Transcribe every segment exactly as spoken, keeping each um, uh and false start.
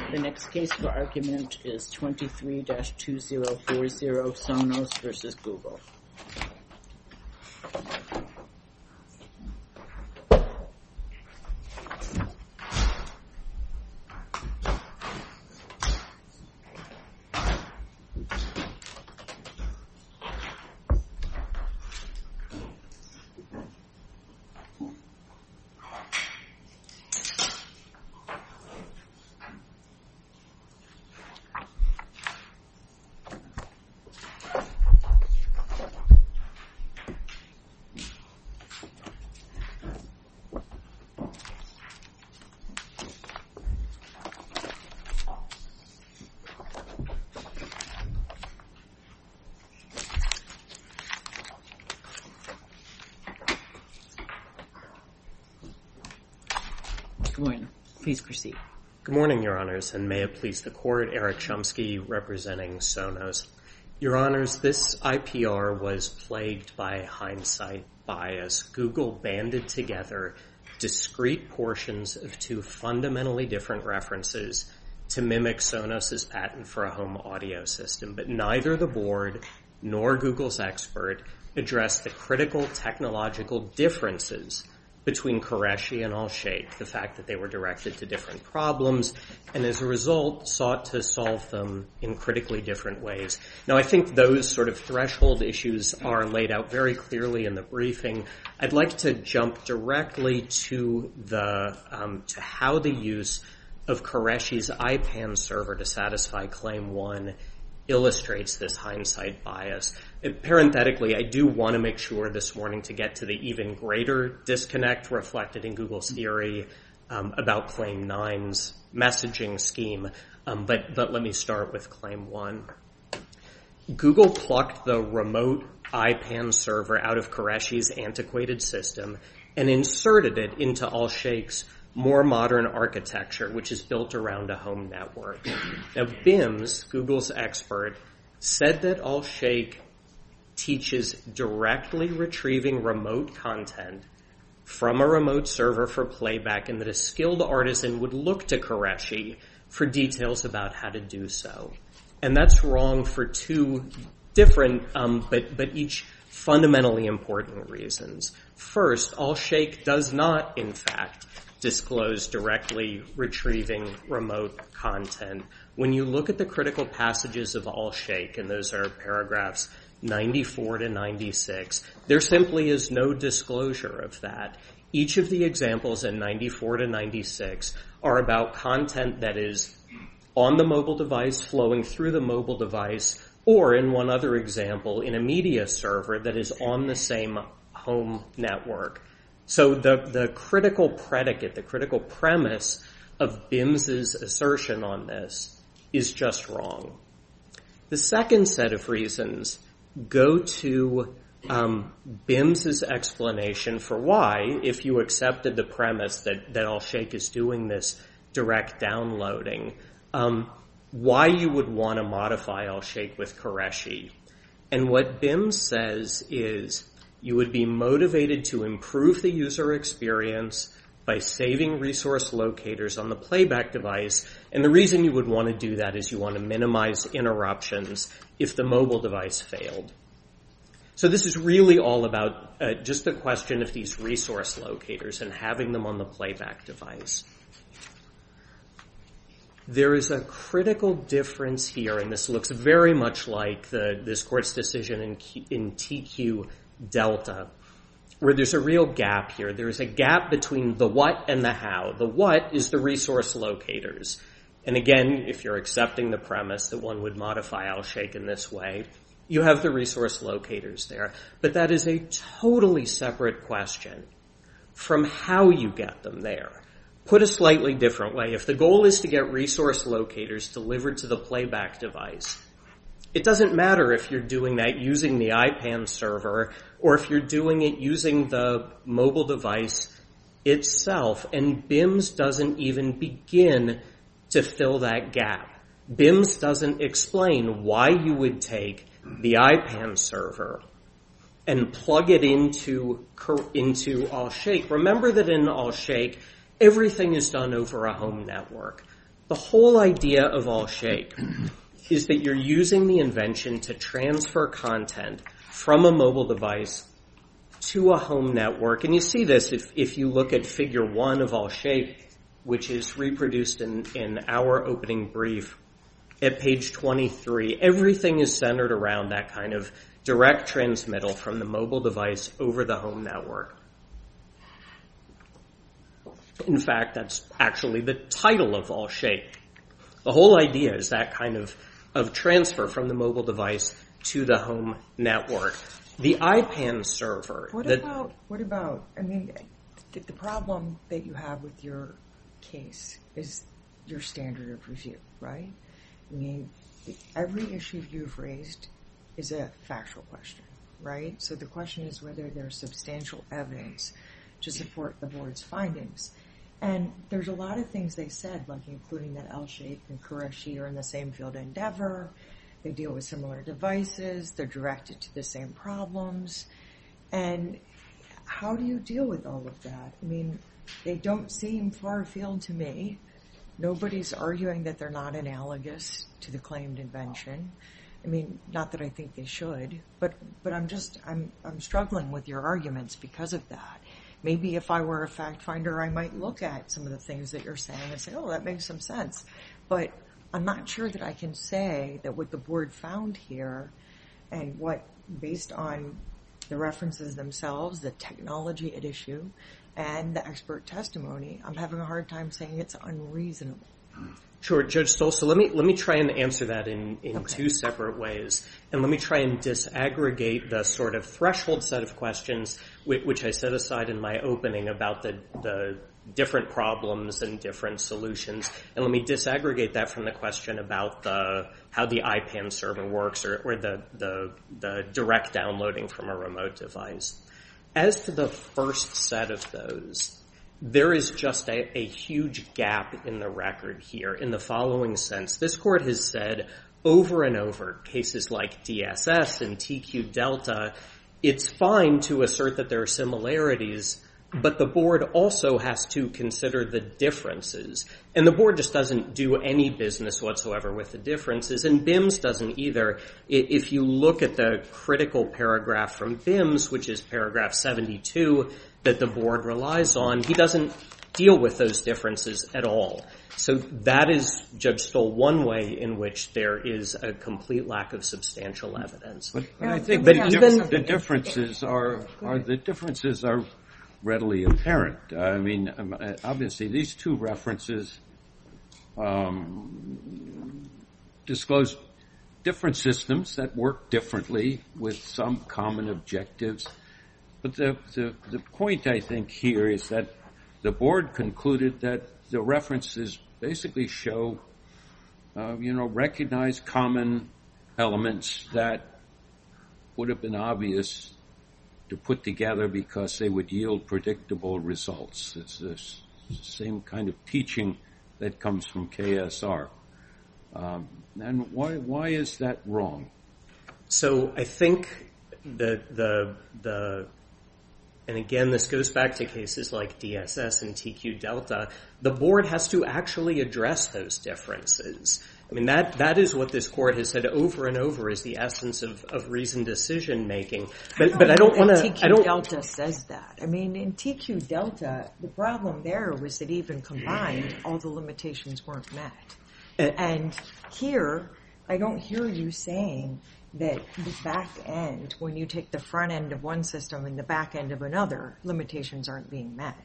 The next case for argument is twenty-three dash two zero four zero Sonos versus Google. Good morning. Please proceed. Good morning, Your Honors, and may it please the Court, Eric Chomsky representing Sonos. Your Honors, this I P R was plagued by hindsight bias. Google banded together discrete portions of two fundamentally different references to mimic Sonos's patent for a home audio system, but neither the board nor Google's expert addressed the critical technological differences between Qureshi and Al-Sheikh, the fact that they were directed to different problems, and as a result sought to solve them in critically different ways. Now, I think those sort of threshold issues are laid out very clearly in the briefing. I'd like to jump directly to the um, to how the use of Qureshi's I PAN server to satisfy Claim one illustrates this hindsight bias. Parenthetically, I do want to make sure this morning to get to the even greater disconnect reflected in Google's theory um, about Claim nine's messaging scheme, um, but, but let me start with Claim one. Google plucked the remote I PAN server out of Qureshi's antiquated system and inserted it into Al-Sheikh's more modern architecture, which is built around a home network. Now, B I M S, Google's expert, said that Al-Sheikh teaches directly retrieving remote content from a remote server for playback, and that a skilled artisan would look to Qureshi for details about how to do so. And that's wrong for two different, um, but, but each fundamentally important reasons. First, Al-Sheikh does not, in fact, disclose directly retrieving remote content. When you look at the critical passages of Al-Sheikh, and those are paragraphs ninety-four to ninety-six, there simply is no disclosure of that. Each of the examples in ninety-four to ninety-six are about content that is on the mobile device, flowing through the mobile device, or in one other example, in a media server that is on the same home network. So the, the critical predicate, the critical premise of B I M S's assertion on this is just wrong. The second set of reasons go to um, B I M S's explanation for why, if you accepted the premise that, that Al-Sheikh is doing this direct downloading, um, why you would want to modify Al-Sheikh with Qureshi. And what B I M S says is, you would be motivated to improve the user experience by saving resource locators on the playback device. And the reason you would want to do that is you want to minimize interruptions if the mobile device failed. So this is really all about uh, just the question of these resource locators and having them on the playback device. There is a critical difference here, and this looks very much like the, this court's decision in, in T Q Delta, where there's a real gap here. There's a gap between the what and the how. The what is the resource locators. And again, if you're accepting the premise that one would modify Al-Sheikh in this way, you have the resource locators there. But that is a totally separate question from how you get them there. Put a slightly different way, if the goal is to get resource locators delivered to the playback device, it doesn't matter if you're doing that using the I PAN server or if you're doing it using the mobile device itself. And B I M S doesn't even begin to fill that gap. B I M S doesn't explain why you would take the I PAN server and plug it into, into Al-Sheikh. Remember that in Al-Sheikh, everything is done over a home network. The whole idea of All-Shake is that you're using the invention to transfer content from a mobile device to a home network. And you see this if, if you look at figure one of All-Shake, which is reproduced in, in our opening brief at page twenty-three. Everything is centered around that kind of direct transmittal from the mobile device over the home network. In fact, that's actually the title of All-Shake. The whole idea is that kind of, of transfer from the mobile device to the home network. The I PAN server. What that, about, what about, I mean, the, the problem that you have with your case is your standard of review, right? I mean, every issue you've raised is a factual question, right? So the question is whether there's substantial evidence to support the board's findings. And there's a lot of things they said, like including that All-Shake and Qureshi are in the same field endeavor. They deal with similar devices. They're directed to the same problems. And how do you deal with all of that? I mean, they don't seem far afield to me. Nobody's arguing that they're not analogous to the claimed invention. I mean, not that I think they should, but but I'm just I'm I'm struggling with your arguments because of that. Maybe if I were a fact finder, I might look at some of the things that you're saying and say, oh, that makes some sense. But I'm not sure that I can say that what the board found here and what, based on the references themselves, the technology at issue, and the expert testimony, I'm having a hard time saying it's unreasonable. Sure, Judge Stoll. So let me let me try and answer that in, in Okay. two separate ways. And let me try and disaggregate the sort of threshold set of questions which, which I set aside in my opening about the, the different problems and different solutions. And let me disaggregate that from the question about the how the I PAN server works or, or the, the the direct downloading from a remote device. As to the first set of those, there is just a, a huge gap in the record here in the following sense. This court has said over and over, cases like D S S and T Q Delta, it's fine to assert that there are similarities, but the board also has to consider the differences. And the board just doesn't do any business whatsoever with the differences, and B I M S doesn't either. If you look at the critical paragraph from B I M S, which is paragraph seventy-two, that the board relies on, he doesn't deal with those differences at all. So that is, Judge Stoll, one way in which there is a complete lack of substantial evidence. But, but Yeah, I think but the, even- dif- the differences are, are the differences are readily apparent. I mean, um, uh, obviously, these two references um, disclose different systems that work differently with some common objectives. But the, the, the point, I think, here is that the board concluded that the references basically show, uh, you know, recognize common elements that would have been obvious to put together because they would yield predictable results. It's the same kind of teaching that comes from K S R. Um, and why why is that wrong? So I think the the the and again, this goes back to cases like D S S and T Q Delta. The board has to actually address those differences. I mean, that that is what this court has said over and over is the essence of, of reasoned decision making. But but I don't want to. T I Q don't. Delta says that. I mean, in T Q Delta, the problem there was that even combined, all the limitations weren't met. And, And here, I don't hear you saying that the back end, when you take the front end of one system and the back end of another, limitations aren't being met.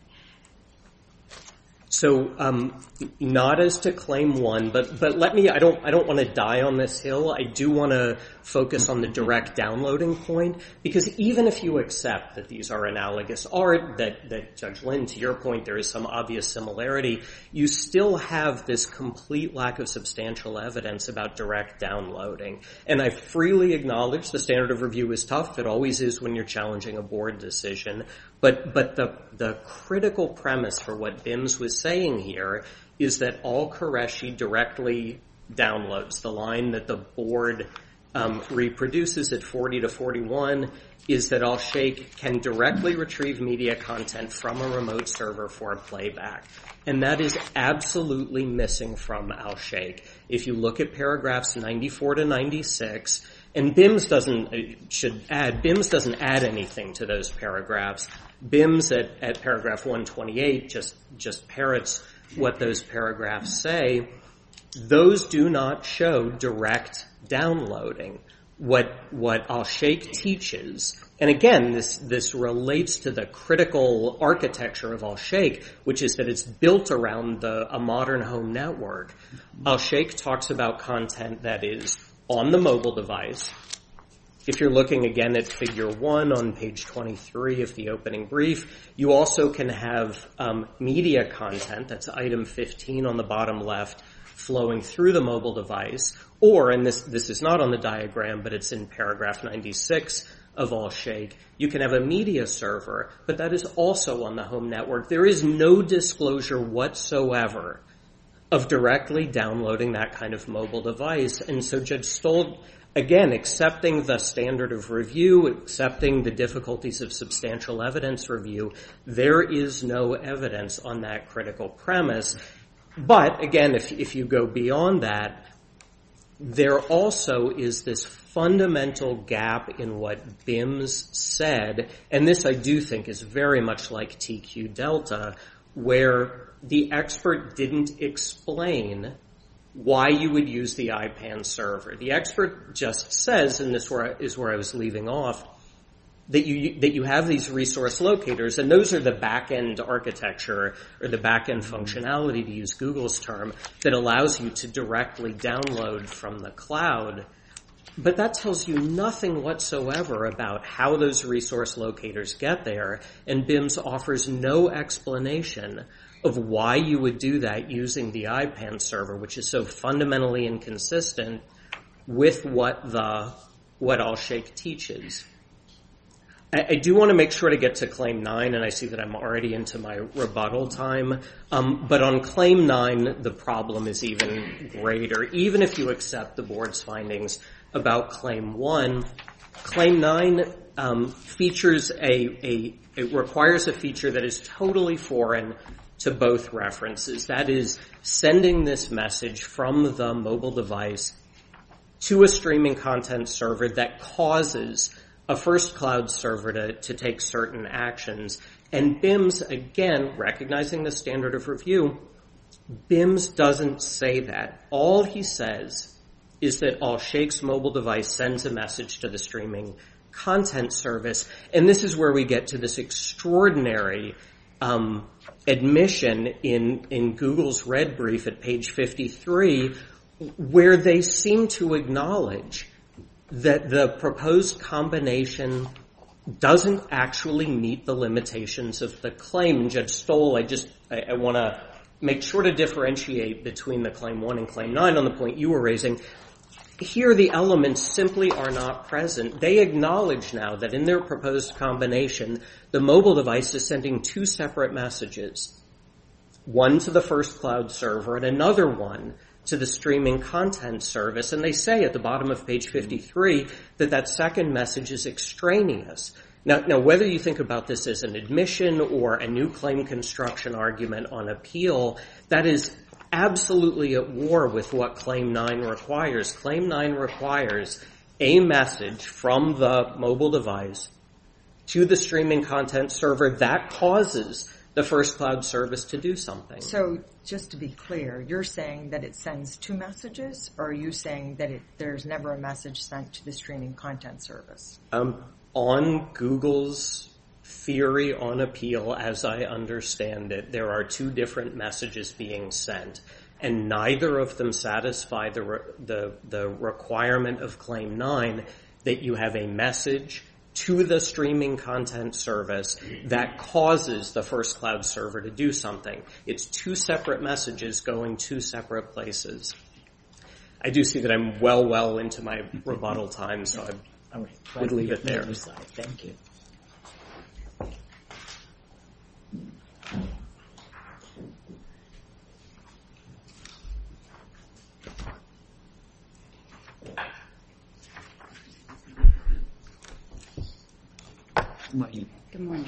So, um, not as to claim one, but, but let me, I don't, I don't want to die on this hill. I do want to focus on the direct downloading point, because even if you accept that these are analogous art, that, that Judge Lynn, to your point, there is some obvious similarity, you still have this complete lack of substantial evidence about direct downloading. And I freely acknowledge the standard of review is tough. It always is when you're challenging a board decision. But, but the, the critical premise for what B I M S was saying here is that all Qureshi directly downloads, the line that the board um, reproduces at forty to forty-one is that Al-Sheikh can directly retrieve media content from a remote server for playback. And that is absolutely missing from Al-Sheikh. If you look at paragraphs ninety-four to ninety-six, and B I M S doesn't, should add, B I M S doesn't add anything to those paragraphs. B I M S at, at paragraph one twenty-eight just, just parrots what those paragraphs say. Those do not show direct downloading. What, what Al-Sheikh teaches, and again, this, this relates to the critical architecture of Al-Sheikh, which is that it's built around the, a modern home network. Al-Sheikh talks about content that is on the mobile device. If you're looking again at figure one on page twenty-three of the opening brief, you also can have um, media content, that's item fifteen on the bottom left, flowing through the mobile device, or, and this, this is not on the diagram, but it's in paragraph ninety-six of Al-Sheikh, you can have a media server, but that is also on the home network. There is no disclosure whatsoever of directly downloading that kind of mobile device. And so Judge Stoll, again, accepting the standard of review, accepting the difficulties of substantial evidence review, there is no evidence on that critical premise. But, again, if, if you go beyond that, there also is this fundamental gap in what B I M S said, and this I do think is very much like T Q Delta, where the expert didn't explain why you would use the I PAN server. The expert just says, and this is where I was leaving off, that you that you have these resource locators, and those are the back-end architecture or the back-end functionality, to use Google's term, that allows you to directly download from the cloud. But that tells you nothing whatsoever about how those resource locators get there, and B I M S offers no explanation of why you would do that using the I PAN server, which is so fundamentally inconsistent with what the what Al-Sheikh teaches. I, I do want to make sure to get to Claim nine, and I see that I'm already into my rebuttal time. Um, but on Claim nine, the problem is even greater. Even if you accept the Board's findings about Claim one, Claim nine um, features a, a, it requires a feature that is totally foreign to both references. That is, sending this message from the mobile device to a streaming content server that causes a first cloud server to, to take certain actions. And B I M S, again, recognizing the standard of review, B I M S doesn't say that. All he says is that Al-Sheikh's mobile device sends a message to the streaming content service. And this is where we get to this extraordinary um, admission in, in Google's red brief at page fifty-three, where they seem to acknowledge that the proposed combination doesn't actually meet the limitations of the claim. And Judge Stoll, I just, I, I want to make sure to differentiate between the Claim one and Claim nine on the point you were raising. Here, the elements simply are not present. They acknowledge now that in their proposed combination, the mobile device is sending two separate messages, one to the first cloud server and another one to the streaming content service. And they say at the bottom of page fifty-three that that second message is extraneous. Now, now, whether you think about this as an admission or a new claim construction argument on appeal, that is absolutely at war with what Claim nine requires. Claim nine requires a message from the mobile device to the streaming content server that causes the first cloud service to do something. So just to be clear, you're saying that it sends two messages, or are you saying that it, there's never a message sent to the streaming content service? Um, on Google's theory on appeal, as I understand it, there are two different messages being sent, and neither of them satisfy the re- the, the requirement of Claim nine that you have a message to the streaming content service that causes the first cloud server to do something. It's two separate messages going two separate places. I do see that I'm well, well into my rebuttal time, so I All right. would leave it there. Thank you. Morning. Good morning.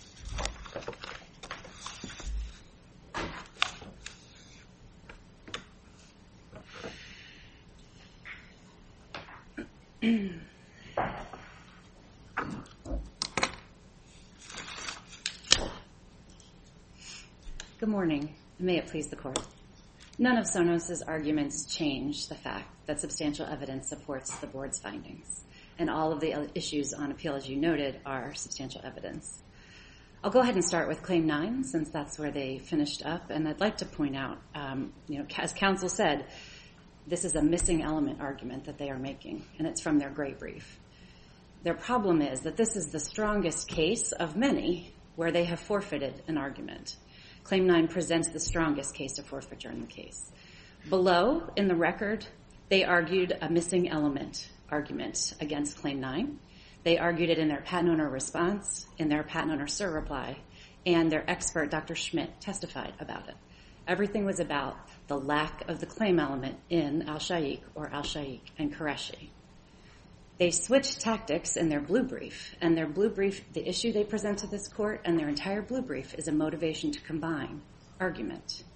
Good morning. May it please the Court. None of Sonos's arguments change the fact that substantial evidence supports the Board's findings, and all of the issues on appeal, as you noted, are substantial evidence. I'll go ahead and start with Claim nine, since that's where they finished up, and I'd like to point out, um, you know, as counsel said, this is a missing element argument that they are making, and it's from their gray brief. Their problem is that this is the strongest case of many where they have forfeited an argument. Claim nine presents the strongest case of forfeiture in the case. Below, in the record, they argued a missing element argument against Claim nine. They argued it in their patent owner response, in their patent owner cert reply, and their expert, Doctor Schmidt, testified about it. Everything was about the lack of the claim element in Al-Shaikh or Al-Shaikh and Qureshi. They switched tactics in their blue brief, and their blue brief, the issue they present to this court, and their entire blue brief is a motivation to combine argument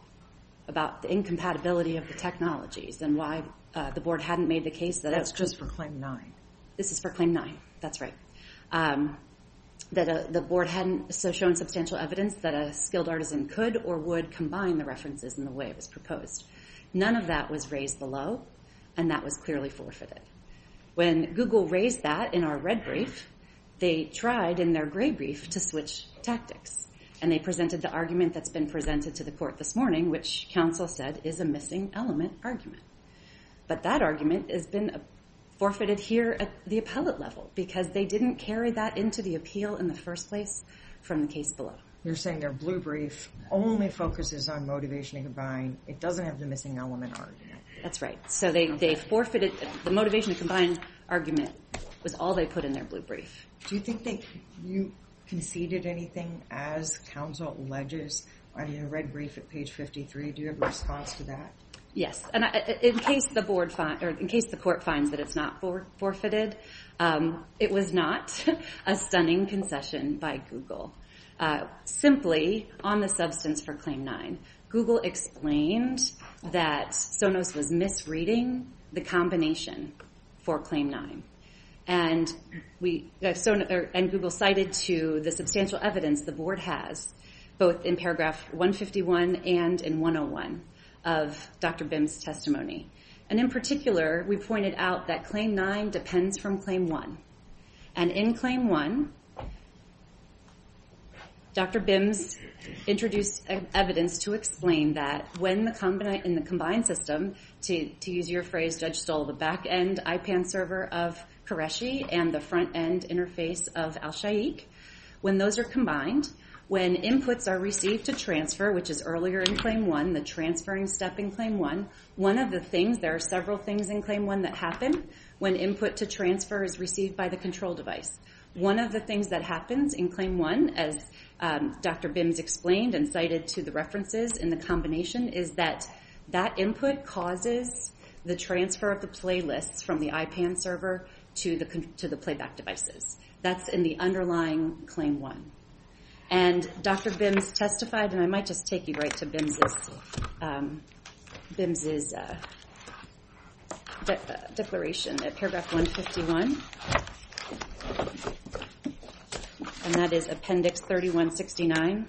about the incompatibility of the technologies and why uh, the Board hadn't made the case that That's it, just for Claim nine. This is for Claim nine. That's right. Um, that uh, the Board hadn't so shown substantial evidence that a skilled artisan could or would combine the references in the way it was proposed. None of that was raised below, and that was clearly forfeited. When Google raised that in our red brief, they tried in their gray brief to switch tactics, and they presented the argument that's been presented to the court this morning, which counsel said is a missing element argument. But that argument has been forfeited here at the appellate level because they didn't carry that into the appeal in the first place from the case below. You're saying their blue brief only focuses on motivation to combine. It doesn't have the missing element argument. That's right. So they, okay. they forfeited the motivation to combine argument was all they put in their blue brief. Do you think they you conceded anything as counsel alleges on your red brief at page fifty-three? Do you have a response to that? Yes, and I, in case the board find, or in case the court finds that it's not for, forfeited, um, it was not a stunning concession by Google. Uh, simply on the substance for Claim nine, Google explained that Sonos was misreading the combination for Claim nine. And we, uh, so, or, and Google cited to the substantial evidence the board has, both in paragraph one fifty-one and in one oh one of Doctor Bim's testimony. And in particular, we pointed out that Claim nine depends from Claim one. And in Claim one, Doctor Bims introduced evidence to explain that when the combine, in the combined system, to, to use your phrase, Judge Stoll, the back-end I PAN server of Qureshi and the front-end interface of Al-Shaikh, when those are combined, when inputs are received to transfer, which is earlier in Claim one, the transferring step in Claim one, one of the things, there are several things in Claim one that happen when input to transfer is received by the control device. One of the things that happens in Claim one, as um, Doctor Bims explained and cited to the references in the combination, is that that input causes the transfer of the playlists from the I PAN server to the to the playback devices. That's in the underlying Claim one. And Doctor Bims testified, and I might just take you right to Bims's um, Bims's uh, de- uh, declaration at paragraph one fifty-one. And that is Appendix thirty-one sixty-nine.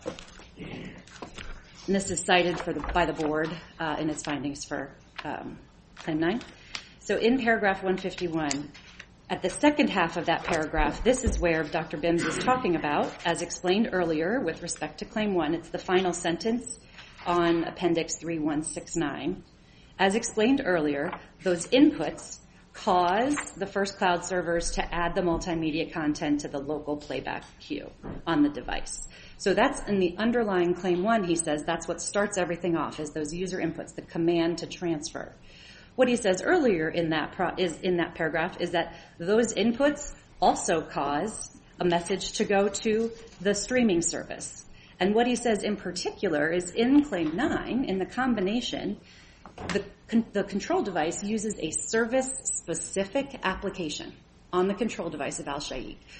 And this is cited for the, by the board uh, in its findings for um, Claim nine. So in paragraph one fifty-one, at the second half of that paragraph, this is where Doctor Bims is talking about, as explained earlier with respect to Claim one. It's the final sentence on Appendix thirty-one sixty-nine. As explained earlier, those inputs cause the first cloud servers to add the multimedia content to the local playback queue on the device. So that's in the underlying Claim one, he says, that's what starts everything off, is those user inputs, the command to transfer. What he says earlier in that pro- is in that paragraph is that those inputs also cause a message to go to the streaming service. And what he says in particular is in Claim nine, in the combination, the, con- the control device uses a service-specific application on the control device of Al-Shaikh.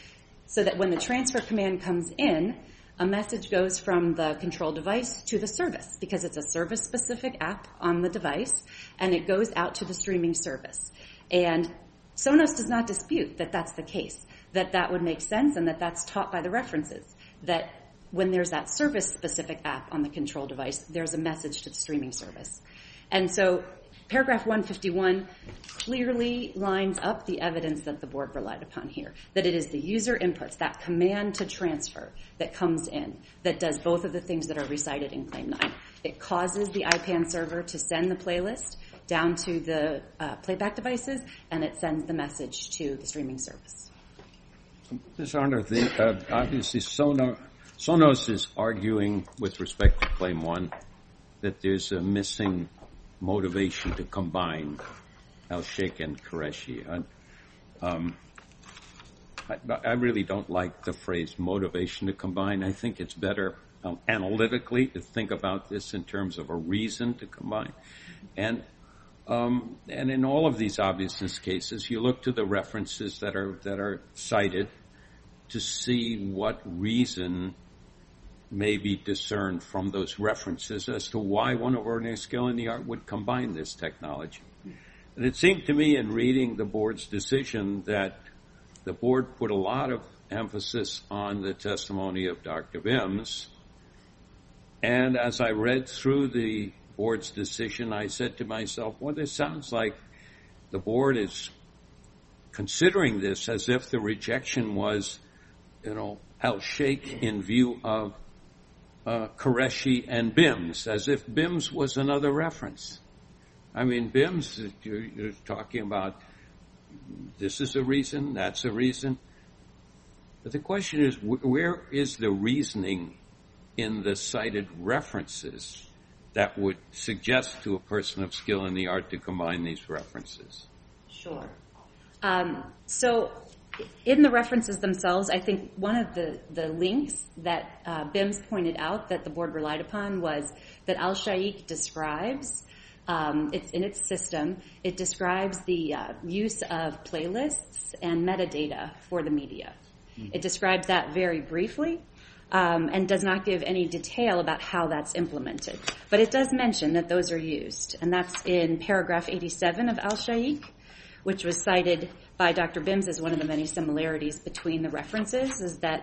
so that when the transfer command comes in, a message goes from the control device to the service, because it's a service-specific app on the device, and it goes out to the streaming service. And Sonos does not dispute that that's the case, that that would make sense, and that that's taught by the references, that when there's that service-specific app on the control device, there's a message to the streaming service. And so paragraph one fifty-one clearly lines up the evidence that the board relied upon here, that it is the user inputs, that command to transfer that comes in, that does both of the things that are recited in Claim nine. It causes the I PAN server to send the playlist down to the uh, playback devices, and it sends the message to the streaming service. Miz Arner, the, uh, obviously Sonos, Sonos is arguing with respect to Claim one that there's a missing motivation to combine Al-Sheikh and Qureshi. And, um, I, I really don't like the phrase motivation to combine. I think it's better um, analytically to think about this in terms of a reason to combine. And um, and in all of these obviousness cases, you look to the references that are that are cited to see what reason may be discerned from those references as to why one of ordinary skill in the art would combine this technology. And it seemed to me in reading the board's decision that the board put a lot of emphasis on the testimony of Doctor Bims. And as I read through the board's decision, I said to myself, well, this sounds like the board is considering this as if the rejection was, you know, Al-Sheikh in view of Uh, Qureshi and Bims, as if Bims was another reference. I mean, Bims, you're, you're talking about this is a reason, that's a reason. But the question is, wh- where is the reasoning in the cited references that would suggest to a person of skill in the art to combine these references? Sure. Um, so in the references themselves, I think one of the, the links that uh, Bims pointed out that the board relied upon was that Al-Sheikh describes, um, it's in its system, it describes the uh, use of playlists and metadata for the media. Mm-hmm. It describes that very briefly um, and does not give any detail about how that's implemented. But it does mention that those are used, and that's in paragraph eighty-seven of Al-Sheikh, which was cited by Doctor Bims as one of the many similarities between the references, is that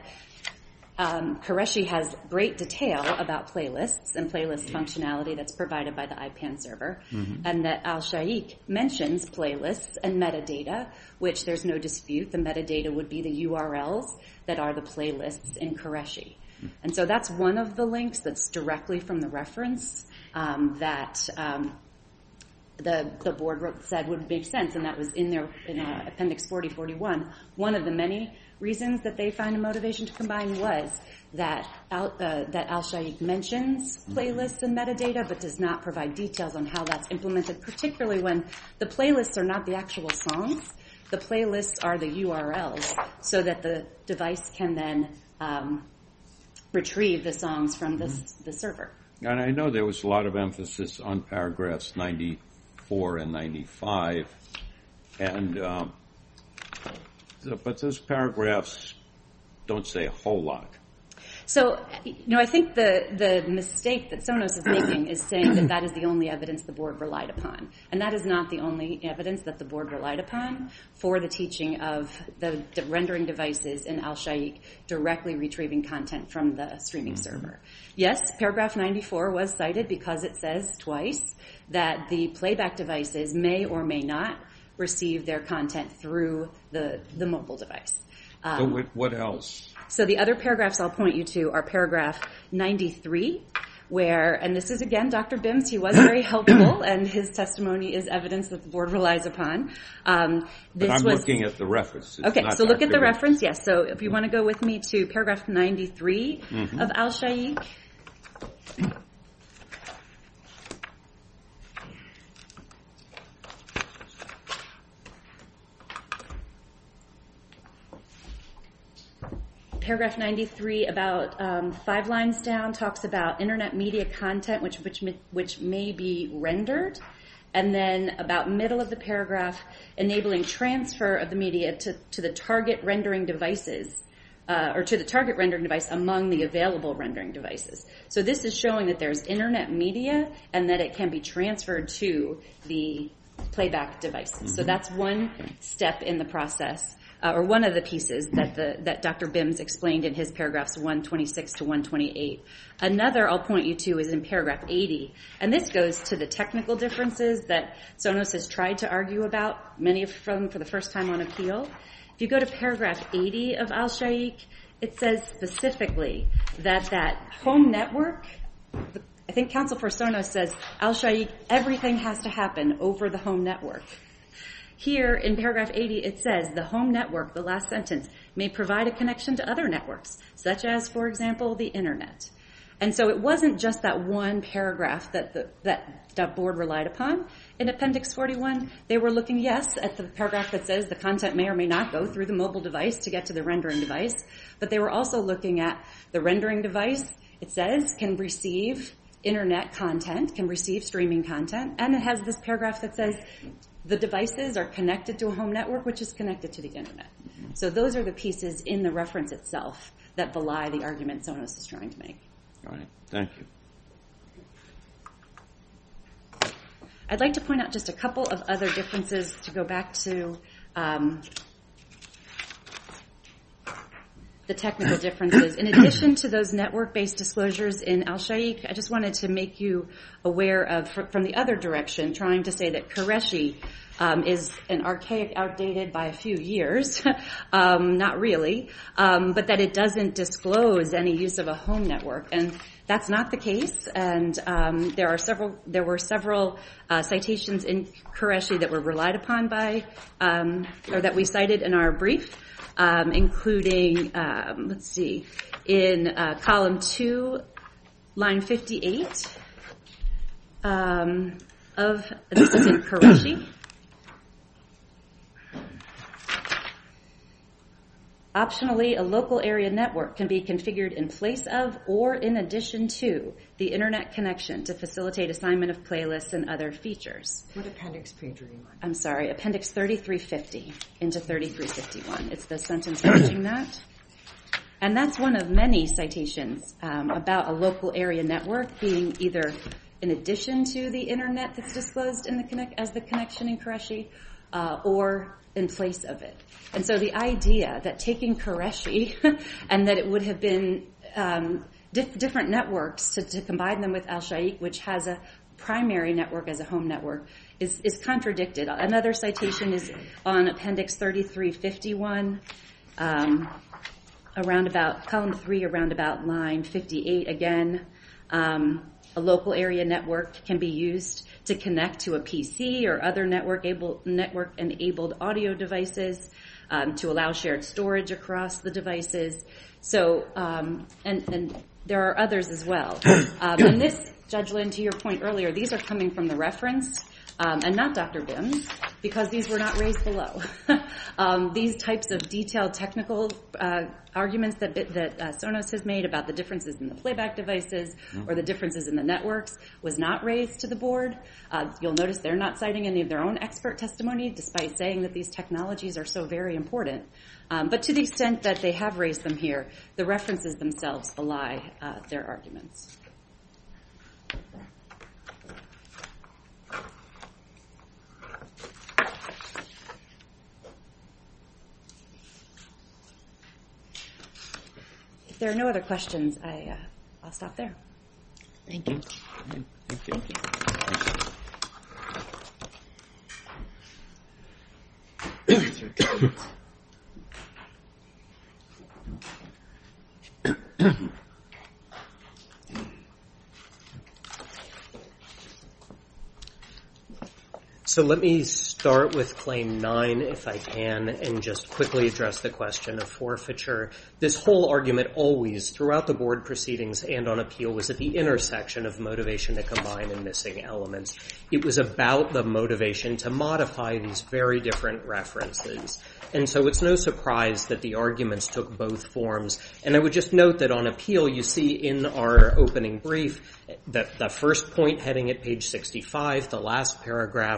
um, Qureshi has great detail about playlists and playlist functionality that's provided by the I PAN server, mm-hmm. and that Al-Sheikh mentions playlists and metadata, which there's no dispute. The metadata would be the U R Ls that are the playlists in Qureshi. Mm-hmm. And so that's one of the links that's directly from the reference um, that um, The, the board said would make sense, and that was in their in uh, Appendix forty forty-one. One of the many reasons that they find a motivation to combine was that Al, uh, that Al-Sheikh mentions playlists and metadata, but does not provide details on how that's implemented, particularly when the playlists are not the actual songs. The playlists are the U R Ls, so that the device can then um, retrieve the songs from the, the server. And I know there was a lot of emphasis on paragraphs ninety-four and ninety-five, and um, the, but those paragraphs don't say a whole lot. So, you know, I think the, the mistake that Sonos is making is saying that that is the only evidence the board relied upon. And that is not the only evidence that the board relied upon for the teaching of the, the rendering devices in Al-Sheikh directly retrieving content from the streaming mm-hmm. server. Yes, paragraph ninety-four was cited because it says twice that the playback devices may or may not receive their content through the, the mobile device. Um, so what, what else? So the other paragraphs I'll point you to are paragraph ninety-three, where, and this is again Doctor Bims, he was very helpful, and his testimony is evidence that the board relies upon. Um, this but I'm was, looking at the reference. It's okay, so look Doctor at the Bims. reference, yes. So if you want to go with me to paragraph ninety-three mm-hmm. of Al-Sheikh. Paragraph ninety-three, about um, five lines down, talks about internet media content which, which which may be rendered, and then about middle of the paragraph, enabling transfer of the media to, to the target rendering devices uh, or to the target rendering device among the available rendering devices. So this is showing that there's internet media and that it can be transferred to the playback devices. Mm-hmm. So that's one step in the process, uh, or one of the pieces that the that Doctor Bims explained in his paragraphs one twenty-six to one twenty-eight. Another I'll point you to is in paragraph eighty, and this goes to the technical differences that Sonos has tried to argue about, many of them for the first time on appeal. If you go to paragraph eighty of Al-Shaikh, it says specifically that that home network, I think counsel for Sonos says, Al-Shaikh, everything has to happen over the home network. Here in paragraph eighty, it says the home network, the last sentence, may provide a connection to other networks, such as, for example, the internet. And so it wasn't just that one paragraph that the, that the board relied upon. In Appendix forty-one, they were looking, yes, at the paragraph that says the content may or may not go through the mobile device to get to the rendering device, but they were also looking at the rendering device, it says, can receive internet content, can receive streaming content, and it has this paragraph that says the devices are connected to a home network, which is connected to the internet. So those are the pieces in the reference itself that belie the argument Sonos is trying to make. All right. Thank you. I'd like to point out just a couple of other differences to go back to um, the technical differences. In addition to those network-based disclosures in Al-Shaikh, I just wanted to make you aware of, from the other direction, trying to say that Qureshi um, is an archaic, outdated by a few years, um, not really, um, but that it doesn't disclose any use of a home network. And that's not the case, and um, there are several. There were several uh, citations in Qureshi that were relied upon by, um, or that we cited in our brief, um, including, um, let's see, in uh, column two, line fifty-eight um, of this is in Qureshi. Optionally, a local area network can be configured in place of or in addition to the internet connection to facilitate assignment of playlists and other features. What appendix page are you on? I'm sorry, appendix thirty-three fifty into thirty-three fifty-one. It's the sentence bridging that. And that's one of many citations um, about a local area network being either in addition to the internet that's disclosed in the connect as the connection in Qureshi, uh, or in place of it. And so the idea that taking Qureshi and that it would have been um, diff- different networks to, to combine them with Al-Shaikh, which has a primary network as a home network, is, is contradicted. Another citation is on appendix thirty-three fifty-one, um, around about, column three, around about line fifty-eight again. Um, a local area network can be used to connect to a P C or other network able, network enabled audio devices, um, to allow shared storage across the devices. So, um, and, and there are others as well. Um, and this, Judge Lynn, to your point earlier, these are coming from the reference, um, and not Doctor Bims, because these were not raised below. um, these types of detailed technical uh, arguments that that uh, Sonos has made about the differences in the playback devices or the differences in the networks was not raised to the board. Uh, you'll notice they're not citing any of their own expert testimony, despite saying that these technologies are so very important. Um, but to the extent that they have raised them here, the references themselves belie uh, their arguments. If there are no other questions, I, uh, I'll stop there. Thank you. Thank you. Thank you. So let me start with Claim nine, if I can, and just quickly address the question of forfeiture. This whole argument always, throughout the board proceedings and on appeal, was at the intersection of motivation to combine and missing elements. It was about the motivation to modify these very different references. And so it's no surprise that the arguments took both forms. And I would just note that on appeal, you see in our opening brief that the first point heading at page sixty-five, the last paragraph,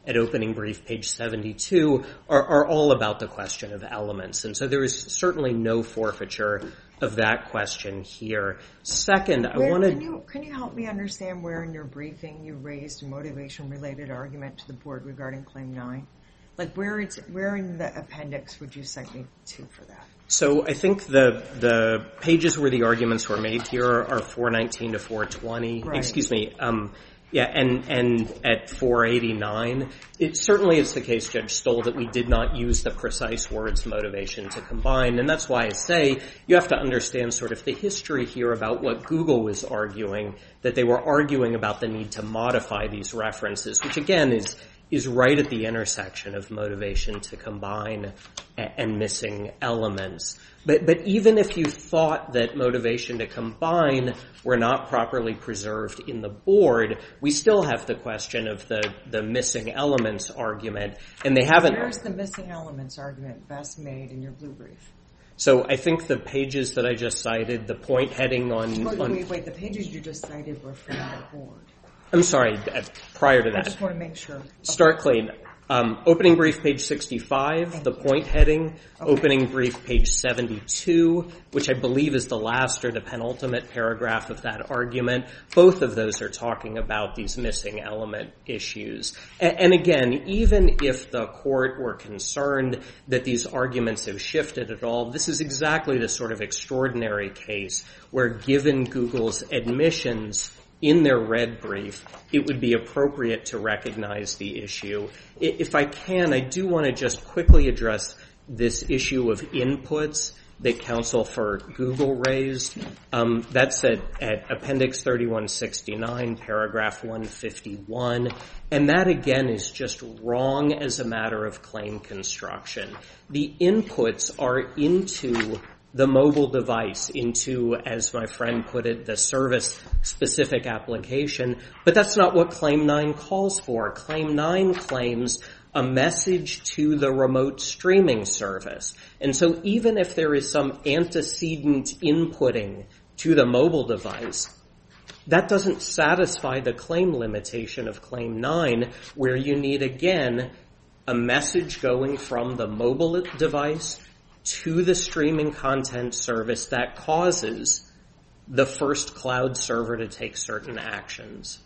at opening brief page seventy-two are, are all about the question of elements. And so there is certainly no forfeiture of that question here. Second, I Where, wanted... Can you, can you help me understand where in your briefing you raised a motivation-related argument to the board regarding Claim nine? Like, where it's where in the appendix would you cite me to for that? So I think the the pages where the arguments were made here are four nineteen to four twenty. Right. Excuse me. Um, yeah, and and at four eighty-nine, it certainly is the case, Judge Stoll, that we did not use the precise words motivation to combine, and that's why I say you have to understand sort of the history here about what Google was arguing, that they were arguing about the need to modify these references, which again is is right at the intersection of motivation to combine and missing elements. But, but even if you thought that motivation to combine were not properly preserved in the board, we still have the question of the, the missing elements argument, and they haven't... Where's the missing elements argument best made in your blue brief? So I think the pages that I just cited, the point heading on... Wait, on wait, wait, the pages you just cited were from the board. I'm sorry, uh, prior to that. I just want to make sure. Start clean. Um, opening brief page sixty-five, Thank the you. point heading. Okay. Opening brief page seventy-two, which I believe is the last or the penultimate paragraph of that argument. Both of those are talking about these missing element issues. And, and again, even if the court were concerned that these arguments have shifted at all, this is exactly the sort of extraordinary case where, given Google's admissions in their red brief, it would be appropriate to recognize the issue. If I can, I do want to just quickly address this issue of inputs that counsel for Google raised. Um, that's at, at Appendix thirty-one sixty-nine, paragraph one fifty-one. And that, again, is just wrong as a matter of claim construction. The inputs are into the mobile device, into, as my friend put it, the service-specific application. But that's not what Claim nine calls for. Claim nine claims a message to the remote streaming service. And so even if there is some antecedent inputting to the mobile device, that doesn't satisfy the claim limitation of Claim nine, where you need, again, a message going from the mobile device to the streaming content service that causes the first cloud server to take certain actions.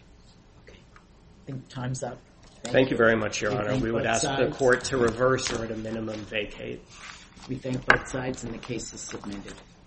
Okay. I think time's up. Thank, Thank you very much, Your We Honor. thank We would both ask the sides. court to reverse or at a minimum vacate. We thank both sides and the case is submitted.